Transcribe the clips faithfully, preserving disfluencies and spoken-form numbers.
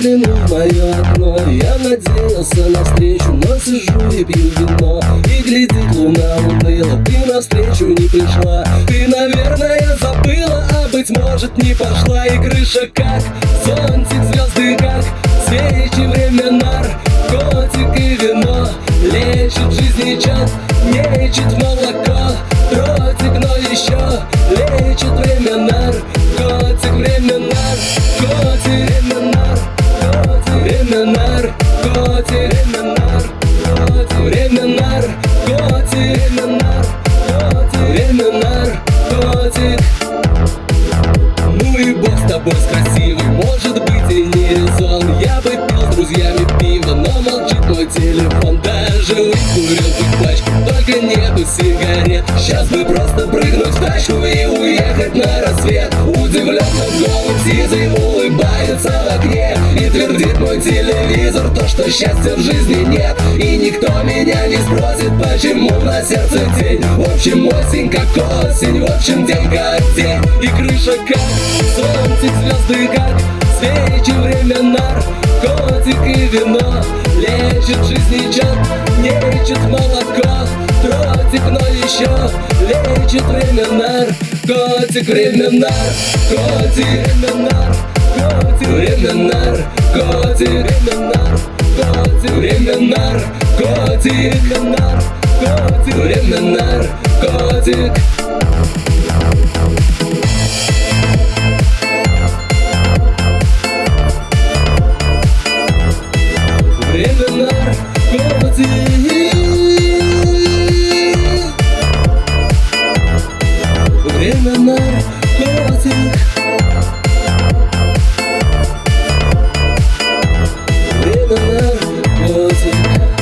заглянул в мое окно. Я надеялся на встречу, но сижу и пью вино. И глядит луна уныла, ты навстречу не пришла. Ты, наверное, забыла, а быть может не пошла. И крыша как зонтик, звезды как свечи, время нар, котик и вино. Лечит жизни чат, мечет в молоко. Дротик, но еще лечит время нар, котик, время нар, котик, время нар, котик, время нар, котик, время нар, котик, время нар, котик, время нар, котик, время нар, котик. Ну и бог с тобой, с красивой, может быть и не резон. Я бы пил с друзьями пиво, но молчит мой телефон. Даже выкурил бы пачку, только нету сигарет. Сейчас бы просто прыгнуть в тачку и уехать на рассвет. Удивленно голым сизый улыбается в окне и твердит мой телевизор то, что счастья в жизни нет. И никто меня не спросит, почему на сердце день. В общем, осень как осень, в общем, день как день. И крыша как зонтик, звезды как свечи, время нар, котик и вино. Лечит жизни чат, лечит молоко. Дротик, но еще лечит время нар, котик, время нар, котик, время нар, котик, время нар, котик, время нар, котик, время нар, котик, время нар, котик, время нар, котик. Время нар, котик. Время нар, котик. Время нар, котик.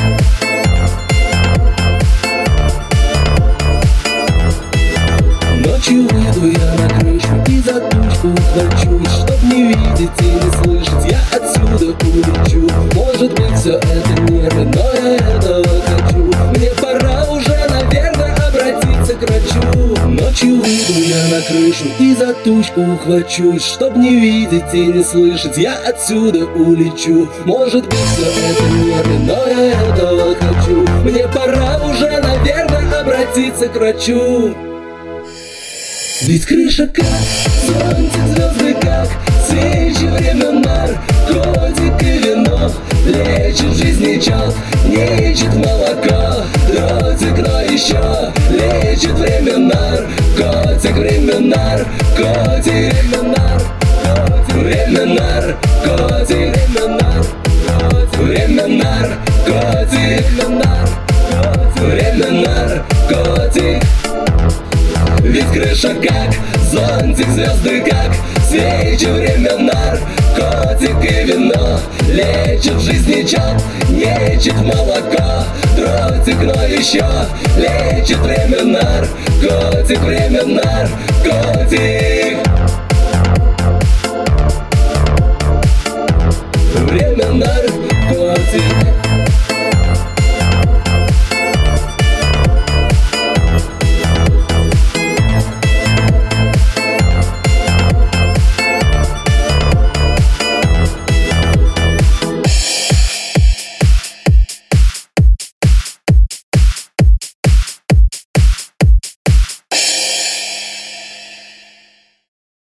Ночью выйду я на крышу и за тучку ухвачусь. Чтоб не видеть и не слышать, я отсюда улечу. Может быть, все это нервы, но я этого хочу. Мне пора уже, наверное, обратиться к врачу. Ночью выйду я на крышу и за тучку ухвачусь. Чтоб не видеть и не слышать, я отсюда улечу. Может быть, все это нервы, но я этого хочу. Мне пора уже, наверное, обратиться к врачу. Ведь крыша как зонтик, звезды как свечи, время нар, котик и вино. Лечит жизни чат, лечит молоко. Дротик, но еще лечит время нар, котик, время нар, котик, время нар, котик, время нар, котик, время нар, котик, время нар, котик, время нар, котик, время нар, котик. Ведь крыша как зонтик, звезды как свечи, время нар, котик и вино. Лечит жизни чат, лечит молоко. Дротик, но еще лечит время нар, котик, время нар, котик. Время нар, котик.